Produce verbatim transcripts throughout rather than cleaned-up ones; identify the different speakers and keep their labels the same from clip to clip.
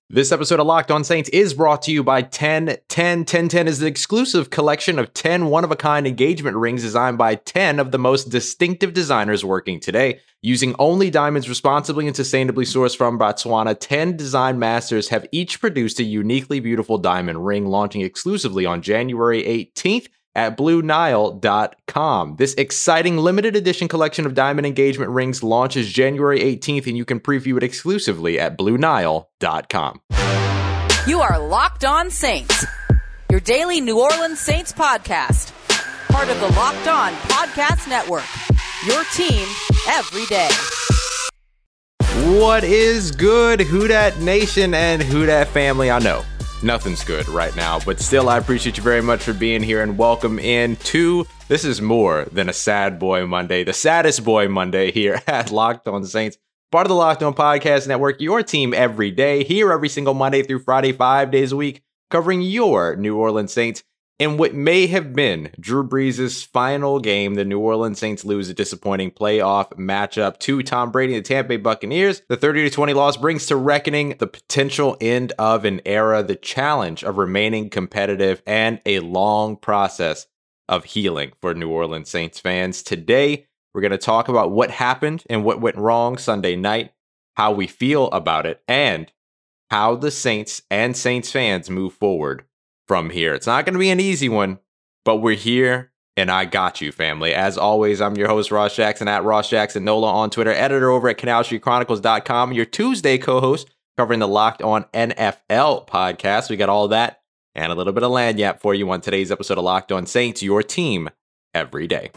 Speaker 1: This episode of Locked On Saints is brought to you by ten ten. ten ten is an exclusive collection of ten one-of-a-kind engagement rings designed by ten of the most distinctive designers working today. Using only diamonds responsibly and sustainably sourced from Botswana, ten design masters have each produced a uniquely beautiful diamond ring, launching exclusively on January eighteenth at Blue Nile dot com. This exciting limited edition collection of diamond engagement rings launches January eighteenth, and you can preview it exclusively at Blue Nile dot com.
Speaker 2: You are Locked On Saints, your daily New Orleans Saints podcast. Part of the Locked On Podcast Network, your team every day.
Speaker 1: What is good, Who Dat Nation and Who Dat family? I know nothing's good right now, but still, I appreciate you very much for being here and welcome in to, this is more than a sad boy Monday, the saddest boy Monday here at Locked On Saints, part of the Locked On Podcast Network, your team every day, here every single Monday through Friday, five days a week, covering your New Orleans Saints. In what may have been Drew Brees' final game, the New Orleans Saints lose a disappointing playoff matchup to Tom Brady and the Tampa Bay Buccaneers. The thirty to twenty loss brings to reckoning the potential end of an era, the challenge of remaining competitive, and a long process of healing for New Orleans Saints fans. Today, we're going to talk about what happened and what went wrong Sunday night, how we feel about it, and how the Saints and Saints fans move forward from here. It's not going to be an easy one, but we're here, and I got you, family. As always, I'm your host, Ross Jackson, at Ross Jackson Nola on Twitter, editor over at Canal Street Chronicles dot com, your Tuesday co-host covering the Locked On N F L podcast. We got all that and a little bit of lagniappe for you on today's episode of Locked On Saints, your team every day.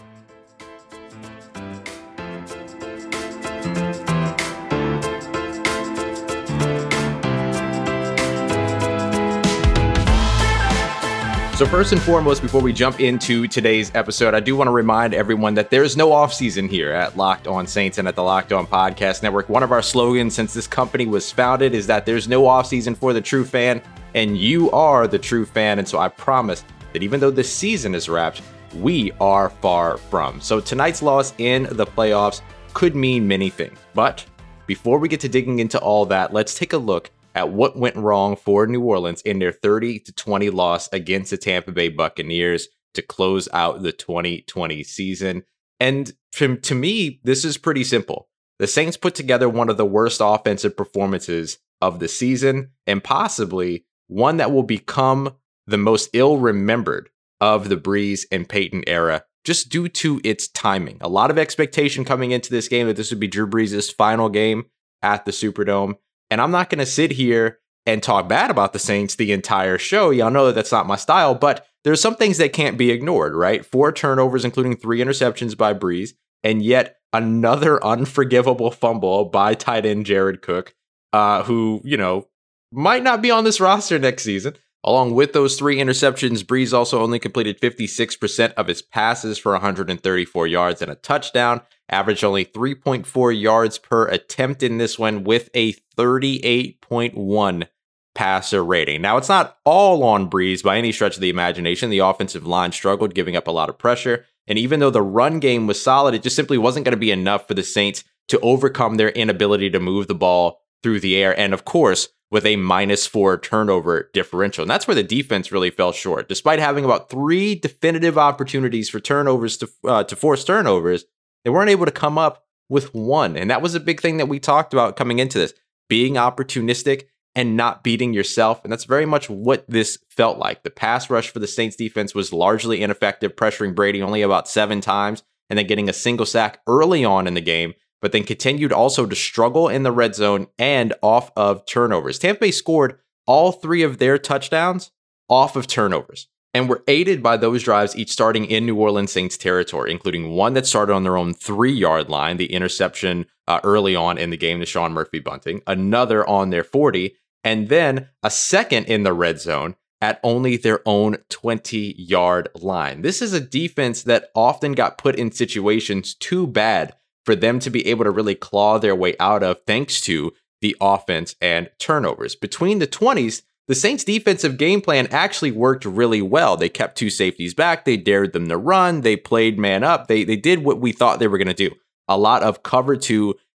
Speaker 1: So first and foremost, before we jump into today's episode, I do want to remind everyone that there's no offseason here at Locked On Saints and at the Locked On Podcast Network. One of our slogans since this company was founded is that there's no offseason for the true fan, and you are the true fan. And so I promise that even though this season is wrapped, we are far from. So tonight's loss in the playoffs could mean many things. But before we get to digging into all that, let's take a look at what went wrong for New Orleans in their thirty to twenty loss against the Tampa Bay Buccaneers to close out the twenty twenty season. And to, to me, this is pretty simple. The Saints put together one of the worst offensive performances of the season, and possibly one that will become the most ill-remembered of the Brees and Peyton era, just due to its timing. A lot of expectation coming into this game that this would be Drew Brees' final game at the Superdome. And I'm not going to sit here and talk bad about the Saints the entire show. Y'all know that that's not my style, but there's some things that can't be ignored, right? Four turnovers, including three interceptions by Brees, and yet another unforgivable fumble by tight end Jared Cook, uh, who, you know, might not be on this roster next season. Along with those three interceptions, Brees also only completed fifty-six percent of his passes for one hundred thirty-four yards and a touchdown, averaged only three point four yards per attempt in this one with a thirty-eight point one passer rating. Now, it's not all on Brees by any stretch of the imagination. The offensive line struggled, giving up a lot of pressure. And even though the run game was solid, it just simply wasn't going to be enough for the Saints to overcome their inability to move the ball through the air. And of course, with a minus four turnover differential. And that's where the defense really fell short. Despite having about three definitive opportunities for turnovers to uh, to force turnovers, they weren't able to come up with one. And that was a big thing that we talked about coming into this, being opportunistic and not beating yourself. And that's very much what this felt like. The pass rush for the Saints defense was largely ineffective, pressuring Brady only about seven times and then getting a single sack early on in the game, but then continued also to struggle in the red zone and off of turnovers. Tampa Bay scored all three of their touchdowns off of turnovers and were aided by those drives each starting in New Orleans Saints territory, including one that started on their own three-yard line, the interception uh, early on in the game to Sean Murphy Bunting, another on their forty, and then a second in the red zone at only their own twenty-yard line. This is a defense that often got put in situations too bad for them to be able to really claw their way out of, thanks to the offense and turnovers. Between the twenties, the Saints' defensive game plan actually worked really well. They kept two safeties back. They dared them to run. They played man up. They, they did what we thought they were going to do. A lot of cover two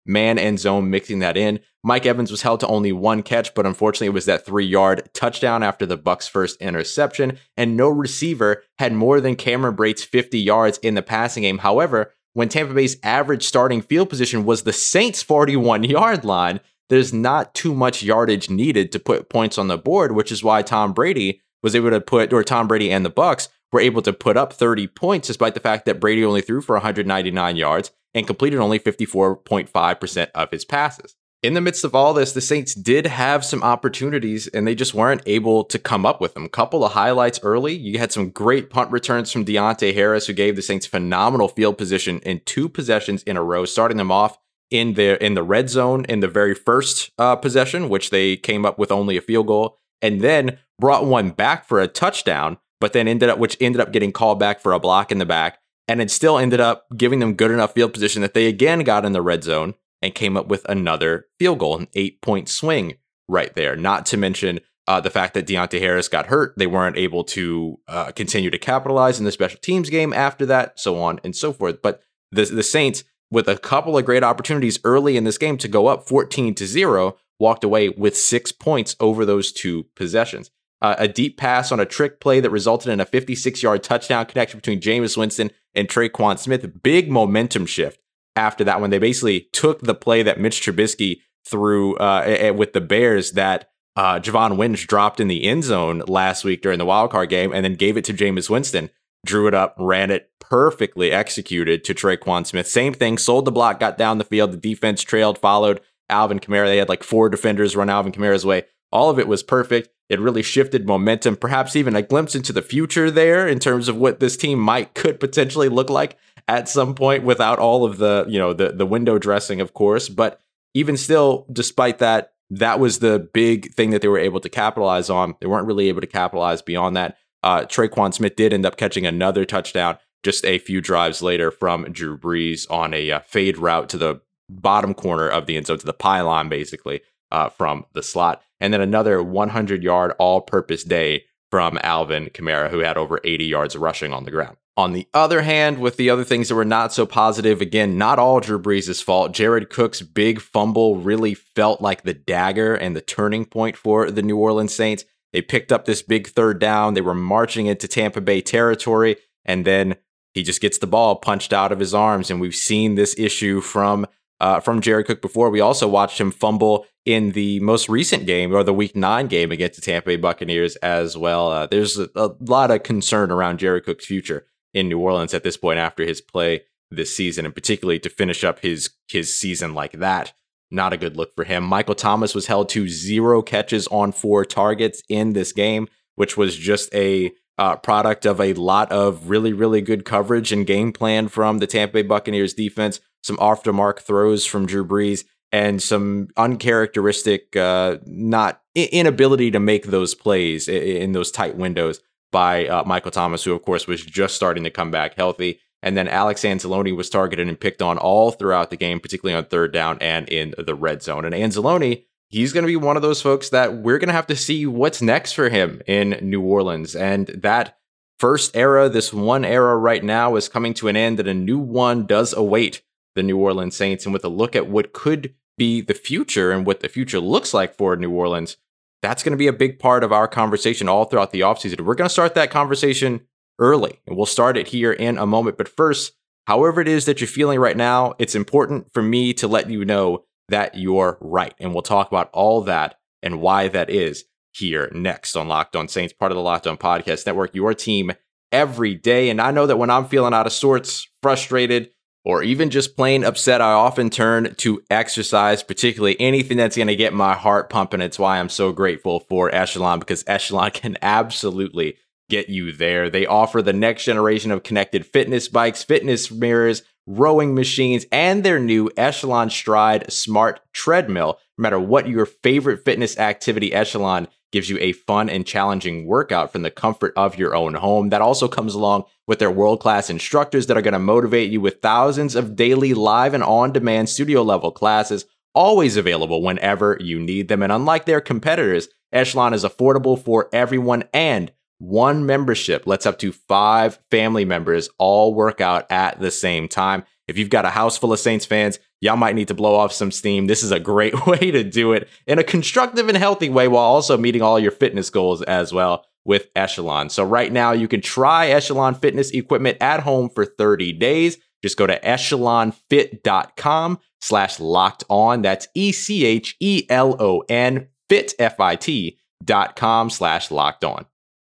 Speaker 1: man and zone, mixing that in. Mike Evans was held to only one catch, but unfortunately it was that three-yard touchdown after the Bucs' first interception, and no receiver had more than Cameron Brate's fifty yards in the passing game. However, when Tampa Bay's average starting field position was the Saints' forty-one-yard line, there's not too much yardage needed to put points on the board, which is why Tom Brady was able to put, or Tom Brady and the Bucs were able to put up thirty points, despite the fact that Brady only threw for one hundred ninety-nine yards and completed only fifty-four point five percent of his passes. In the midst of all this, the Saints did have some opportunities, and they just weren't able to come up with them. Couple of highlights early. You had some great punt returns from Deontay Harris, who gave the Saints phenomenal field position in two possessions in a row, starting them off in the in the red zone in the very first uh, possession, which they came up with only a field goal, and then brought one back for a touchdown, but then ended up, which ended up getting called back for a block in the back, and it still ended up giving them good enough field position that they again got in the red zone and came up with another field goal, an eight-point swing right there. Not to mention uh, the fact that Deontay Harris got hurt. They weren't able to uh, continue to capitalize in the special teams game after that, so on and so forth. But the, the Saints, with a couple of great opportunities early in this game to go up fourteen to zero, walked away with six points over those two possessions. Uh, a deep pass on a trick play that resulted in a fifty-six-yard touchdown connection between Jameis Winston and Tre'Quan Smith. Big momentum shift after that one. They basically took the play that Mitch Trubisky threw uh, with the Bears that uh, Javon Wims dropped in the end zone last week during the wildcard game, and then gave it to Jameis Winston. Drew it up, ran it, perfectly executed to Tre'Quan Smith. Same thing, sold the block, got down the field. The defense trailed, followed Alvin Kamara. They had like four defenders run Alvin Kamara's way. All of it was perfect. It really shifted momentum, perhaps even a glimpse into the future there in terms of what this team might could potentially look like at some point without all of the, you know, the, the window dressing, of course. But even still, despite that, that was the big thing that they were able to capitalize on. They weren't really able to capitalize beyond that. Uh, Tre'Quan Smith did end up catching another touchdown just a few drives later from Drew Brees on a uh, fade route to the bottom corner of the end zone, to the pylon, basically, uh, from the slot. And then another hundred-yard all-purpose day from Alvin Kamara, who had over eighty yards rushing on the ground. On the other hand, with the other things that were not so positive, again, not all Drew Brees' fault. Jared Cook's big fumble really felt like the dagger and the turning point for the New Orleans Saints. They picked up this big third down. They were marching into Tampa Bay territory, and then he just gets the ball punched out of his arms. And we've seen this issue from uh, from Jared Cook before. We also watched him fumble in the most recent game, or the Week nine game against the Tampa Bay Buccaneers as well. Uh, there's a, a lot of concern around Jared Cook's future in New Orleans at this point after his play this season, and particularly to finish up his his season like that. Not a good look for him. Michael Thomas was held to zero catches on four targets in this game, which was just a uh, product of a lot of really, really good coverage and game plan from the Tampa Bay Buccaneers defense, some off-the-mark throws from Drew Brees, and some uncharacteristic, uh, not inability to make those plays in those tight windows by uh, Michael Thomas, who, of course, was just starting to come back healthy. And then Alex Anzalone was targeted and picked on all throughout the game, particularly on third down and in the red zone. And Anzalone, he's going to be one of those folks that we're going to have to see what's next for him in New Orleans. And that first era, this one era right now, is coming to an end, and a new one does await the New Orleans Saints. And with a look at what could be the future and what the future looks like for New Orleans, that's going to be a big part of our conversation all throughout the offseason. We're going to start that conversation early, and we'll start it here in a moment. But first, however it is that you're feeling right now, it's important for me to let you know that you're right. And we'll talk about all that and why that is here next on Locked On Saints, part of the Locked On Podcast Network, your team every day. And I know that when I'm feeling out of sorts, frustrated, or even just plain upset, I often turn to exercise, particularly anything that's going to get my heart pumping. It's why I'm so grateful for Echelon, because Echelon can absolutely get you there. They offer the next generation of connected fitness bikes, fitness mirrors, rowing machines, and their new Echelon Stride Smart Treadmill. No matter what your favorite fitness activity, Echelon gives you a fun and challenging workout from the comfort of your own home. That also comes along with their world-class instructors that are going to motivate you with thousands of daily live and on-demand studio-level classes, always available whenever you need them. And unlike their competitors, Echelon is affordable for everyone, and one membership lets up to five family members all work out at the same time. If you've got a house full of Saints fans, y'all might need to blow off some steam. This is a great way to do it in a constructive and healthy way while also meeting all your fitness goals as well with Echelon. So right now you can try Echelon fitness equipment at home for thirty days. Just go to echelonfit.com slash locked on. That's E C H E L O N fit, F I T dot com slash locked on.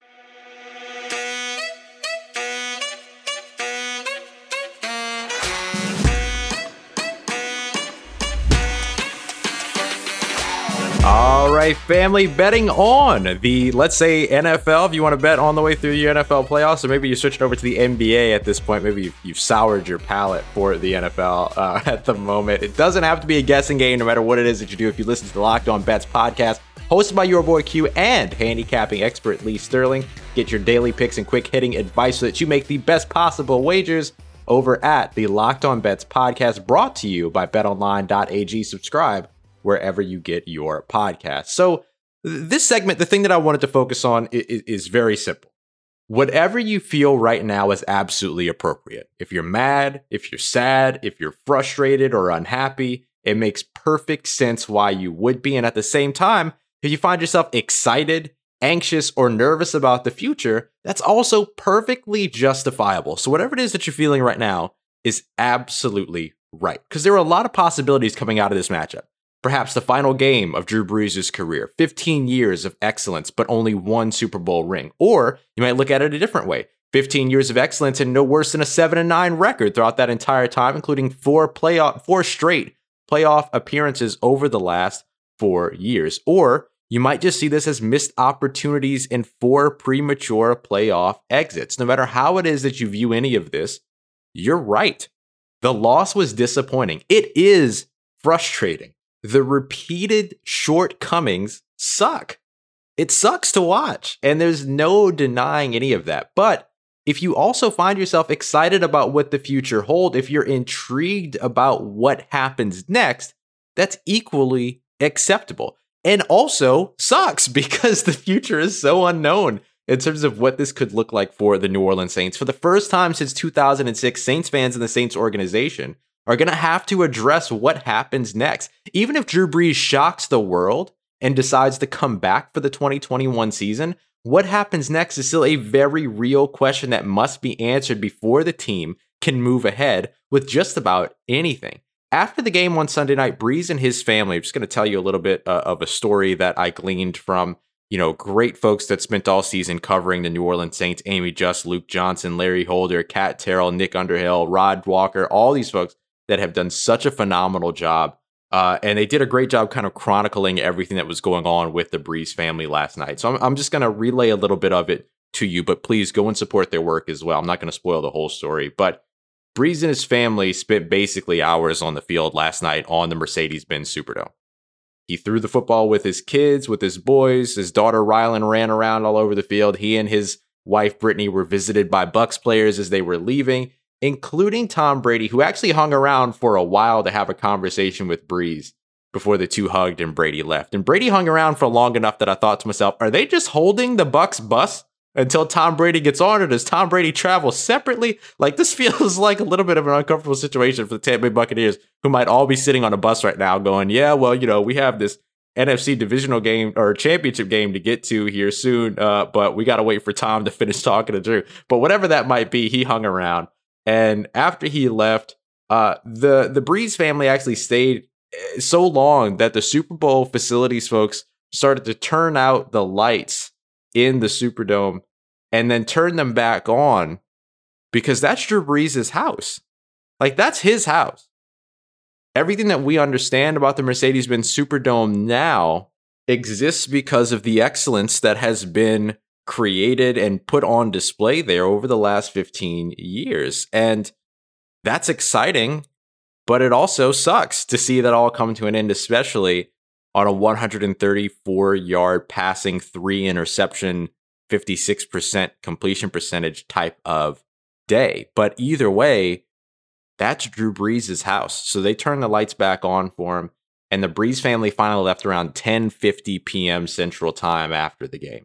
Speaker 1: All right, family, betting on the, let's say, N F L. If you want to bet on the way through your N F L playoffs, or maybe you're switching over to the N B A at this point. Maybe you've, you've soured your palate for the N F L uh, at the moment. It doesn't have to be a guessing game, no matter what it is that you do. If you listen to the Locked On Bets podcast, hosted by your boy Q and handicapping expert Lee Sterling, get your daily picks and quick hitting advice so that you make the best possible wagers over at the Locked On Bets podcast, brought to you by bet online dot a g. Subscribe wherever you get your podcast. So this segment, the thing that I wanted to focus on is, is very simple. Whatever you feel right now is absolutely appropriate. If you're mad, if you're sad, if you're frustrated or unhappy, it makes perfect sense why you would be. And at the same time, if you find yourself excited, anxious, or nervous about the future, that's also perfectly justifiable. So whatever it is that you're feeling right now is absolutely right, because there are a lot of possibilities coming out of this matchup. Perhaps the final game of Drew Brees' career, fifteen years of excellence, but only one Super Bowl ring. Or you might look at it a different way. fifteen years of excellence and no worse than a seven and nine record throughout that entire time, including four playoff, four straight playoff appearances over the last four years. Or you might just see this as missed opportunities and four premature playoff exits. No matter how it is that you view any of this, you're right. The loss was disappointing. It is frustrating. The repeated shortcomings suck. It sucks to watch, and there's no denying any of that. But if you also find yourself excited about what the future holds, if you're intrigued about what happens next, that's equally acceptable. And also sucks because the future is so unknown in terms of what this could look like for the New Orleans Saints. For the first time since two thousand six, Saints fans and the Saints organization are going to have to address what happens next. Even if Drew Brees shocks the world and decides to come back for the twenty twenty-one season, what happens next is still a very real question that must be answered before the team can move ahead with just about anything. After the game on Sunday night, Brees and his family, I'm just going to tell you a little bit uh, of a story that I gleaned from, you know, great folks that spent all season covering the New Orleans Saints: Amy Just, Luke Johnson, Larry Holder, Kat Terrell, Nick Underhill, Rod Walker, all these folks that have done such a phenomenal job. Uh, and they did a great job kind of chronicling everything that was going on with the Brees family last night. So I'm, I'm just going to relay a little bit of it to you, but please go and support their work as well. I'm not going to spoil the whole story, but Brees and his family spent basically hours on the field last night on the Mercedes-Benz Superdome. He threw the football with his kids, with his boys. His daughter Rylan ran around all over the field. He and his wife Brittany were visited by Bucs players as they were leaving, including Tom Brady, who actually hung around for a while to have a conversation with Brees before the two hugged and Brady left. And Brady hung around for long enough that I thought to myself, are they just holding the Bucs bus until Tom Brady gets on, or does Tom Brady travel separately? Like, this feels like a little bit of an uncomfortable situation for the Tampa Bay Buccaneers, who might all be sitting on a bus right now going, yeah, well, you know, we have this N F C divisional game or championship game to get to here soon, uh, but we got to wait for Tom to finish talking to Drew. But whatever that might be, he hung around. And after he left, uh, the, the Brees family actually stayed so long that the Super Bowl facilities folks started to turn out the lights in the Superdome and then turn them back on, because that's Drew Brees' house. Like, that's his house. Everything that we understand about the Mercedes-Benz Superdome now exists because of the excellence that has been created and put on display there over the last fifteen years. And that's exciting, but it also sucks to see that all come to an end, especially on a one hundred thirty-four yard passing, three interception, fifty-six percent completion percentage type of day. But either way, that's Drew Brees' house. So they turned the lights back on for him, and the Brees family finally left around ten fifty p.m. Central Time after the game.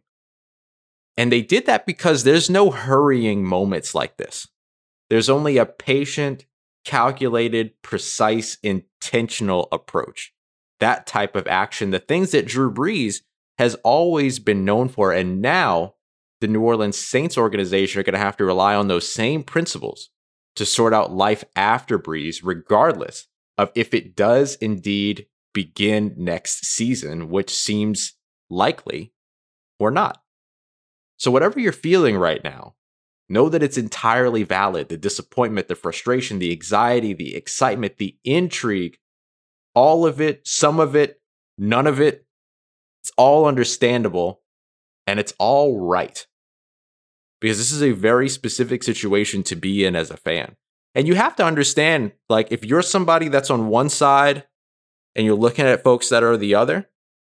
Speaker 1: And they did that because there's no hurrying moments like this. There's only a patient, calculated, precise, intentional approach. That type of action, the things that Drew Brees has always been known for. And now the New Orleans Saints organization are going to have to rely on those same principles to sort out life after Brees, regardless of if it does indeed begin next season, which seems likely or not. So whatever you're feeling right now, know that it's entirely valid. The disappointment, the frustration, the anxiety, the excitement, the intrigue, all of it, some of it, none of it, it's all understandable and it's all right. Because this is a very specific situation to be in as a fan. And you have to understand, like, if you're somebody that's on one side and you're looking at folks that are the other,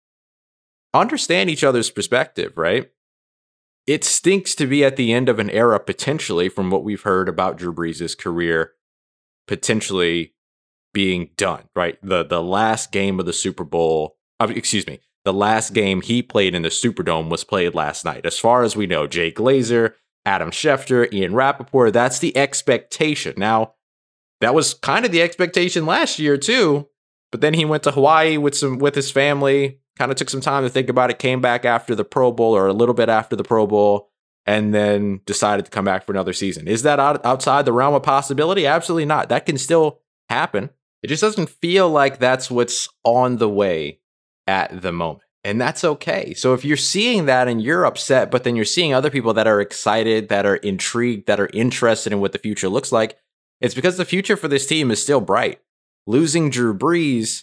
Speaker 1: understand each other's perspective, right? It stinks to be at the end of an era, potentially, from what we've heard about Drew Brees' career, potentially being done, right? The the last game of the Super Bowl, uh, excuse me, the last game he played in the Superdome was played last night. As far as we know, Jay Glazer, Adam Schefter, Ian Rappaport, that's the expectation. Now, that was kind of the expectation last year too, but then he went to Hawaii with some with his family, kind of took some time to think about it, came back after the Pro Bowl or a little bit after the Pro Bowl, and then decided to come back for another season. Is that out, outside the realm of possibility? Absolutely not. That can still happen. It just doesn't feel like that's what's on the way at the moment. And that's okay. So if you're seeing that and you're upset, but then you're seeing other people that are excited, that are intrigued, that are interested in what the future looks like, it's because the future for this team is still bright. Losing Drew Brees,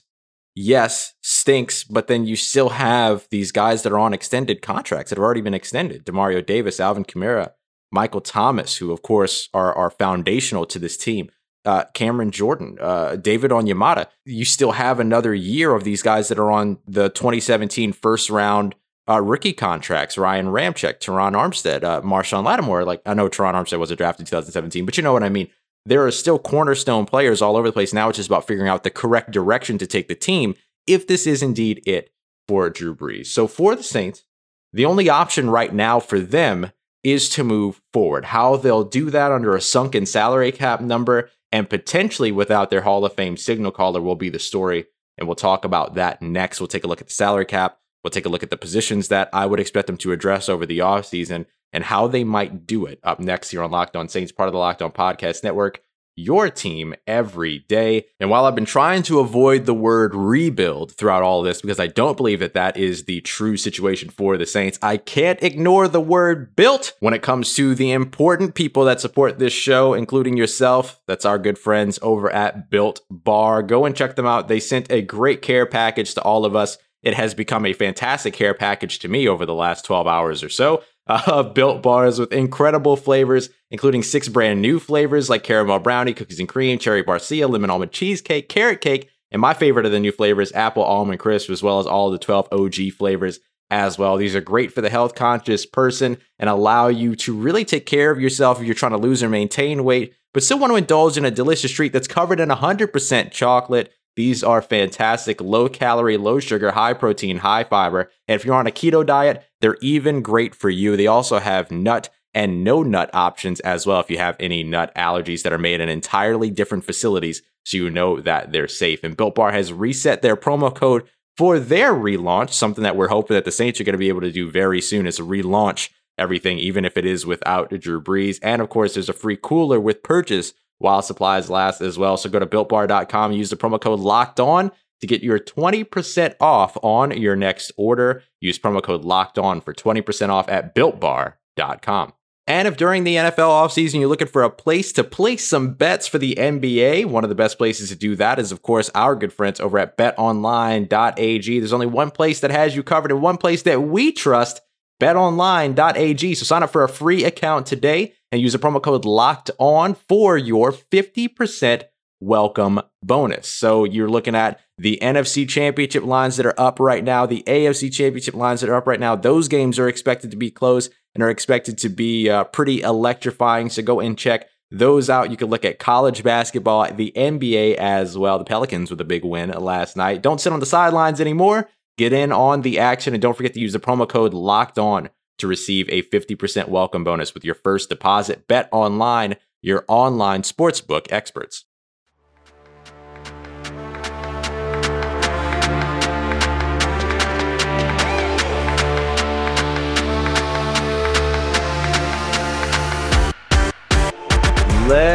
Speaker 1: yes, stinks, but then you still have these guys that are on extended contracts that have already been extended. Demario Davis, Alvin Kamara, Michael Thomas, who of course are, are foundational to this team. Uh, Cameron Jordan, uh, David Onyemata. You still have another year of these guys that are on the twenty seventeen first round uh, rookie contracts. Ryan Ramczyk, Teron Armstead, uh, Marshawn Lattimore. Like, I know Teron Armstead wasn't drafted in twenty seventeen, but you know what I mean. There are still cornerstone players all over the place. Now it's just about figuring out the correct direction to take the team if this is indeed it for Drew Brees. So for the Saints, the only option right now for them is to move forward. How they'll do that under a sunken salary cap number and potentially without their Hall of Fame signal caller will be the story. And we'll talk about that next. We'll take a look at the salary cap. We'll take a look at the positions that I would expect them to address over the offseason and how they might do it up next here on Locked On Saints, part of the Locked On Podcast Network, your team every day. And while I've been trying to avoid the word rebuild throughout all of this, because I don't believe that that is the true situation for the Saints, I can't ignore the word built when it comes to the important people that support this show, including yourself. That's our good friends over at Built Bar. Go and check them out. They sent a great care package to all of us. It has become a fantastic care package to me over the last twelve hours or so. Uh, Built Bars with incredible flavors, including six brand new flavors like caramel brownie, cookies and cream, cherry barcia, lemon almond cheesecake, carrot cake, and my favorite of the new flavors, apple almond crisp, as well as all of the twelve O G flavors as well. These are great for the health conscious person and allow you to really take care of yourself if you're trying to lose or maintain weight, but still want to indulge in a delicious treat that's covered in one hundred percent chocolate. These are fantastic, low calorie, low sugar, high protein, high fiber. And if you're on a keto diet, they're even great for you. They also have nut and no nut options as well if you have any nut allergies that are made in entirely different facilities, so you know that they're safe. And Built Bar has reset their promo code for their relaunch, something that we're hoping that the Saints are going to be able to do very soon is relaunch everything, even if it is without Drew Brees. And of course, there's a free cooler with purchase while supplies last as well. So go to built bar dot com, use the promo code Locked On to get your twenty percent off on your next order. Use promo code Locked On for twenty percent off at built bar dot com. And if during the N F L offseason you're looking for a place to place some bets for the N B A, one of the best places to do that is, of course, our good friends over at bet online dot a g. There's only one place that has you covered and one place that we trust, bet online dot a g. So sign up for a free account today and use the promo code Locked On for your fifty percent welcome bonus. So you're looking at the N F C Championship lines that are up right now, the A F C Championship lines that are up right now. Those games are expected to be close and are expected to be uh, pretty electrifying. So go and check those out. You can look at college basketball, the N B A as well. The Pelicans with a big win last night. Don't sit on the sidelines anymore. Get in on the action and don't forget to use the promo code Locked On to receive a fifty percent welcome bonus with your first deposit. Bet Online, your online sportsbook experts.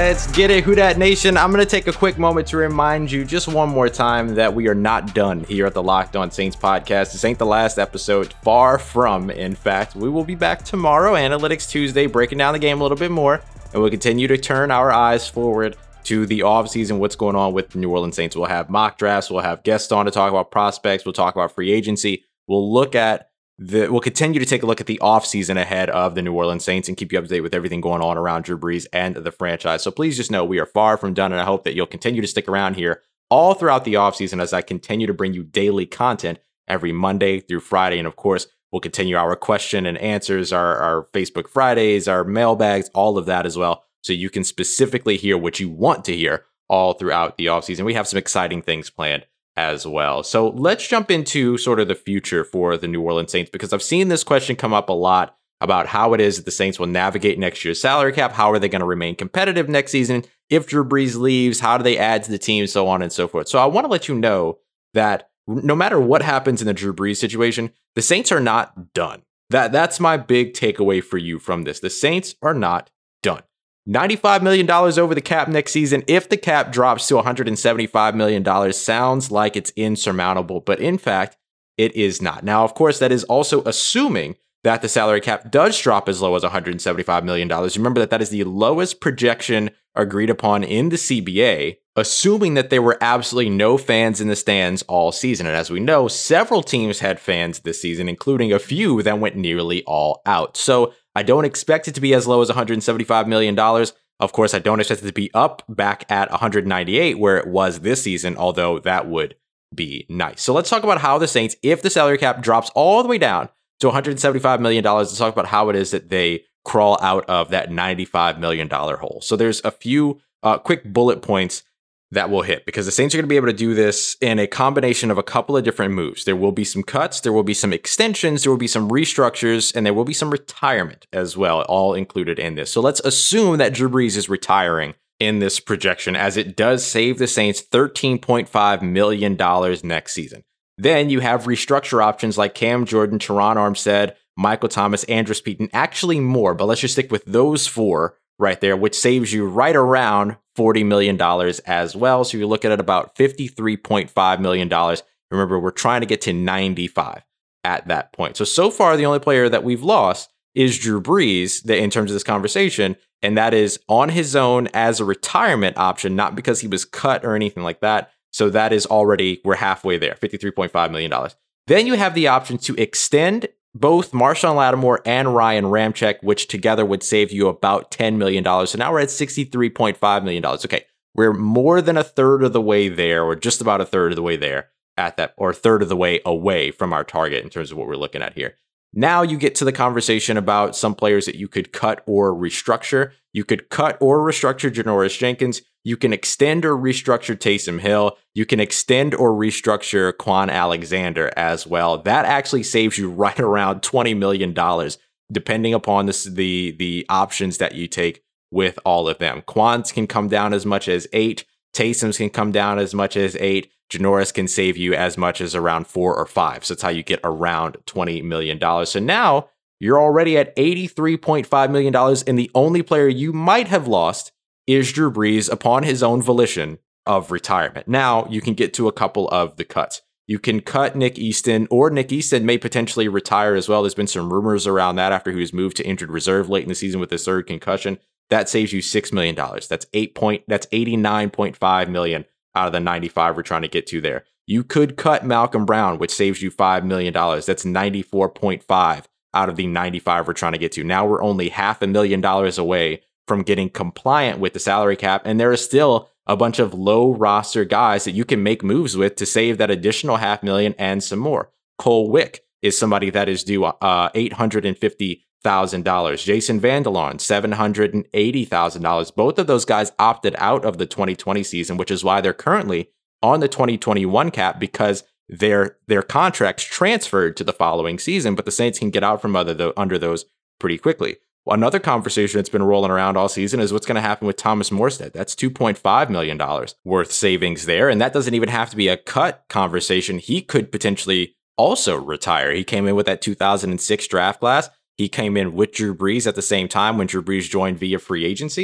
Speaker 1: Let's get it, Who Dat Nation. I'm going to take a quick moment to remind you just one more time that we are not done here at the Locked On Saints podcast. This ain't the last episode, far from. In fact, we will be back tomorrow, Analytics Tuesday, breaking down the game a little bit more, and we'll continue to turn our eyes forward to the offseason, what's going on with the New Orleans Saints. We'll have mock drafts, we'll have guests on to talk about prospects, we'll talk about free agency, we'll look at The, we'll continue to take a look at the offseason ahead of the New Orleans Saints and keep you up to date with everything going on around Drew Brees and the franchise. So please just know we are far from done, and I hope that you'll continue to stick around here all throughout the offseason as I continue to bring you daily content every Monday through Friday. And of course, we'll continue our question and answers, our, our Facebook Fridays, our mailbags, all of that as well, so you can specifically hear what you want to hear all throughout the offseason. We have some exciting things planned as well. So let's jump into sort of the future for the New Orleans Saints, because I've seen this question come up a lot about how it is that the Saints will navigate next year's salary cap. How are they going to remain competitive next season? If Drew Brees leaves, how do they add to the team? So on and so forth. So I want to let you know that no matter what happens in the Drew Brees situation, the Saints are not done. That That's my big takeaway for you from this. The Saints are not done. ninety-five million dollars over the cap next season. If the cap drops to one hundred seventy-five million dollars, sounds like it's insurmountable, but in fact, it is not. Now, of course, that is also assuming that the salary cap does drop as low as one hundred seventy-five million dollars. Remember that that is the lowest projection agreed upon in the C B A, assuming that there were absolutely no fans in the stands all season. And as we know, several teams had fans this season, including a few that went nearly all out. So I don't expect it to be as low as one hundred seventy-five million dollars. Of course, I don't expect it to be up back at one hundred ninety-eight where it was this season, although that would be nice. So let's talk about how the Saints, if the salary cap drops all the way down to one hundred seventy-five million dollars, let's talk about how it is that they crawl out of that ninety-five million dollars hole. So there's a few uh, quick bullet points that will hit, because the Saints are going to be able to do this in a combination of a couple of different moves. There will be some cuts, there will be some extensions, there will be some restructures, and there will be some retirement as well, all included in this. So let's assume that Drew Brees is retiring in this projection, as it does save the Saints thirteen point five million dollars next season. Then you have restructure options like Cam Jordan, Teron Armstead, Michael Thomas, Andrus Peaton, actually more, but let's just stick with those four right there, which saves you right around forty million dollars as well. So you're looking at about fifty-three point five million dollars. Remember, we're trying to get to ninety-five at that point. So, so far, the only player that we've lost is Drew Brees in terms of this conversation, and that is on his own as a retirement option, not because he was cut or anything like that. So that is already, we're halfway there, fifty-three point five million dollars. Then you have the option to extend both Marshawn Lattimore and Ryan Ramczyk, which together would save you about ten million dollars. So now we're at sixty-three point five million dollars. Okay, we're more than a third of the way there, or just about a third of the way there at that, or a third of the way away from our target in terms of what we're looking at here. Now you get to the conversation about some players that you could cut or restructure. You could cut or restructure Janoris Jenkins. You can extend or restructure Taysom Hill. You can extend or restructure Quan Alexander as well. That actually saves you right around twenty million dollars, depending upon this, the, the options that you take with all of them. Quan's can come down as much as eight. Taysom's can come down as much as eight. Janoris can save you as much as around four or five. So that's how you get around twenty million dollars. So now you're already at eighty-three point five million dollars, and the only player you might have lost is Drew Brees upon his own volition of retirement. Now you can get to a couple of the cuts. You can cut Nick Easton, or Nick Easton may potentially retire as well. There's been some rumors around that after he was moved to injured reserve late in the season with his third concussion. That saves you six million dollars. That's eight point, that's eighty-nine point five million dollars out of the ninety-five we're trying to get to there. You could cut Malcolm Brown, which saves you five million dollars. That's ninety-four point five out of the ninety-five we're trying to get to. Now we're only half a million dollars away from getting compliant with the salary cap, and there is still a bunch of low roster guys that you can make moves with to save that additional half million and some more. Cole Wick is somebody that is due uh, eight hundred fifty thousand dollars. Jason Vandelon, seven hundred eighty thousand dollars. Both of those guys opted out of the twenty twenty season, which is why they're currently on the twenty twenty-one cap, because their their contracts transferred to the following season, but the Saints can get out from other the, under those pretty quickly. Another conversation that's been rolling around all season is what's going to happen with Thomas Morstead. That's two point five million dollars worth savings there, and that doesn't even have to be a cut conversation. He could potentially also retire. He came in with that two thousand six draft class. He came in with Drew Brees at the same time when Drew Brees joined via free agency.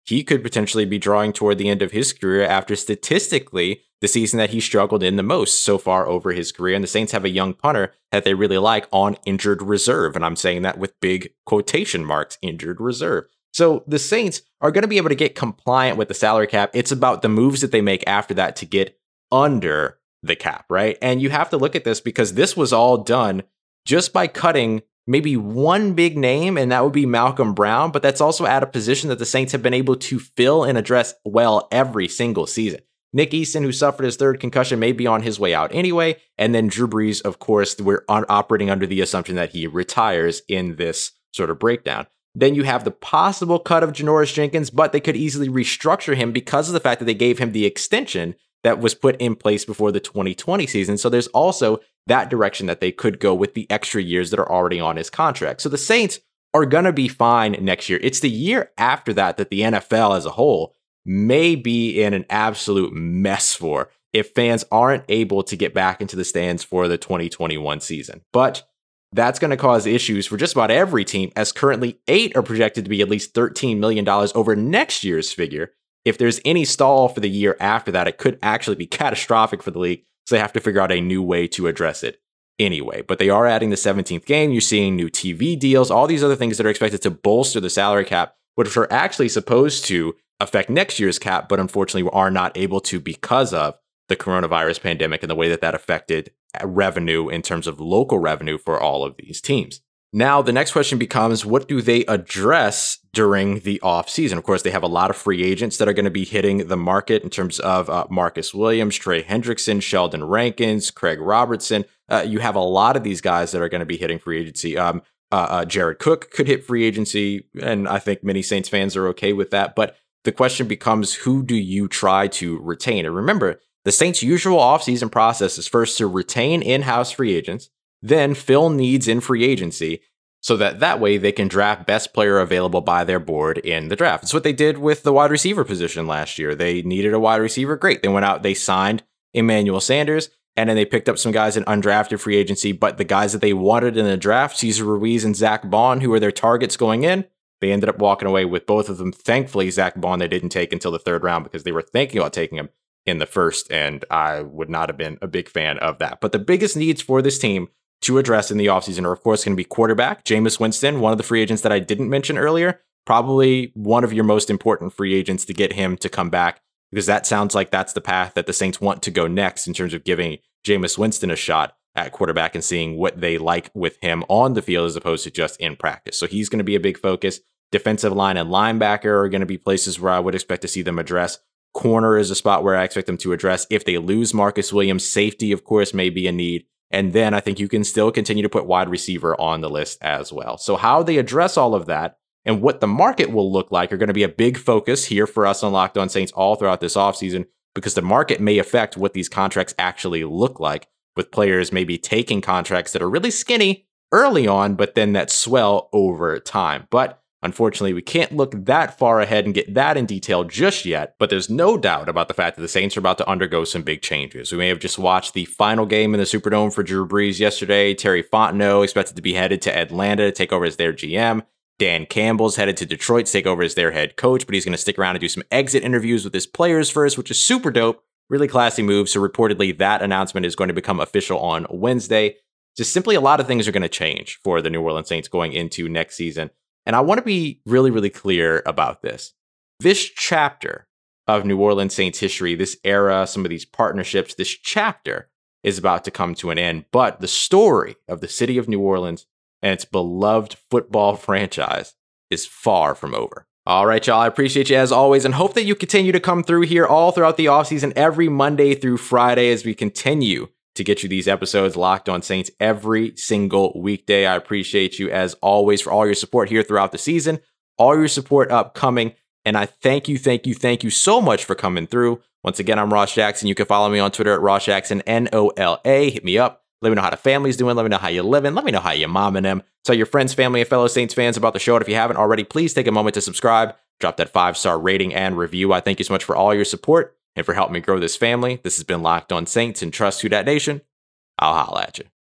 Speaker 1: he could potentially be drawing toward the end of his career after statistically the season that he struggled in the most so far over his career. And the Saints have a young punter that they really like on injured reserve. And I'm saying that with big quotation marks, injured reserve. So the Saints are going to be able to get compliant with the salary cap. It's about the moves that they make after that to get under the cap, right? And you have to look at this because this was all done just by cutting maybe one big name, and that would be Malcolm Brown. But that's also at a position that the Saints have been able to fill and address well every single season. Nick Easton, who suffered his third concussion, may be on his way out anyway. And then Drew Brees, of course, we're on, operating under the assumption that he retires in this sort of breakdown. Then you have the possible cut of Janoris Jenkins, but they could easily restructure him because of the fact that they gave him the extension that was put in place before the twenty twenty season. So there's also that direction that they could go with the extra years that are already on his contract. So the Saints are going to be fine next year. It's the year after that that the N F L as a whole may be in an absolute mess for if fans aren't able to get back into the stands for the twenty twenty-one season. But that's going to cause issues for just about every team, as currently eight are projected to be at least thirteen million dollars over next year's figure. If there's any stall for the year after that, it could actually be catastrophic for the league, so they have to figure out a new way to address it anyway. But they are adding the seventeenth game. You're seeing new T V deals, all these other things that are expected to bolster the salary cap, which are actually supposed to affect next year's cap, but unfortunately are not able to because of the coronavirus pandemic and the way that that affected revenue in terms of local revenue for all of these teams. Now, the next question becomes, what do they address during the offseason? Of course, they have a lot of free agents that are going to be hitting the market in terms of uh, Marcus Williams, Trey Hendrickson, Sheldon Rankins, Craig Robertson. Uh, you have a lot of these guys that are going to be hitting free agency. Um, uh, uh, Jared Cook could hit free agency, and I think many Saints fans are okay with that. But the question becomes, who do you try to retain? And remember, the Saints' usual offseason process is first to retain in-house free agents, then fill needs in free agency, so that that way they can draft best player available by their board in the draft. It's what they did with the wide receiver position last year. They needed a wide receiver. Great. They went out, they signed Emmanuel Sanders, and then they picked up some guys in undrafted free agency. But the guys that they wanted in the draft, Cesar Ruiz and Zach Bond, who were their targets going in, they ended up walking away with both of them. Thankfully, Zach Bond they didn't take until the third round because they were thinking about taking him in the first, and I would not have been a big fan of that. But the biggest needs for this team to address in the offseason are, of course, going to be quarterback. Jameis Winston, one of the free agents that I didn't mention earlier, probably one of your most important free agents to get him to come back, because that sounds like that's the path that the Saints want to go next in terms of giving Jameis Winston a shot at quarterback and seeing what they like with him on the field as opposed to just in practice. So he's going to be a big focus. Defensive line and linebacker are going to be places where I would expect to see them address. Corner is a spot where I expect them to address. If they lose Marcus Williams, safety, of course, may be a need. And then I think you can still continue to put wide receiver on the list as well. So how they address all of that and what the market will look like are going to be a big focus here for us on Locked On Saints all throughout this offseason, because the market may affect what these contracts actually look like, with players maybe taking contracts that are really skinny early on, but then that swell over time. But unfortunately, we can't look that far ahead and get that in detail just yet, but there's no doubt about the fact that the Saints are about to undergo some big changes. We may have just watched the final game in the Superdome for Drew Brees yesterday. Terry Fontenot expected to be headed to Atlanta to take over as their G M. Dan Campbell's headed to Detroit to take over as their head coach, but he's going to stick around and do some exit interviews with his players first, which is super dope. Really classy move. So reportedly that announcement is going to become official on Wednesday. Just simply a lot of things are going to change for the New Orleans Saints going into next season. And I want to be really, really clear about this. This chapter of New Orleans Saints history, this era, some of these partnerships, this chapter is about to come to an end. But the story of the city of New Orleans and its beloved football franchise is far from over. All right, y'all, I appreciate you as always and hope that you continue to come through here all throughout the offseason, every Monday through Friday, as we continue to get you these episodes Locked On Saints every single weekday. I appreciate you as always for all your support here throughout the season, all your support upcoming, and I thank you, thank you, thank you so much for coming through. Once again, I'm Ross Jackson. You can follow me on Twitter at Ross Jackson, N O L A. Hit me up. Let me know how the family's doing. Let me know how you're living. Let me know how you're momming them. Tell your friends, family, and fellow Saints fans about the show. And if you haven't already, please take a moment to subscribe. Drop that five-star rating and review. I thank you so much for all your support and for helping me grow this family. This has been Locked On Saints, and trust who dat nation. I'll holla at you.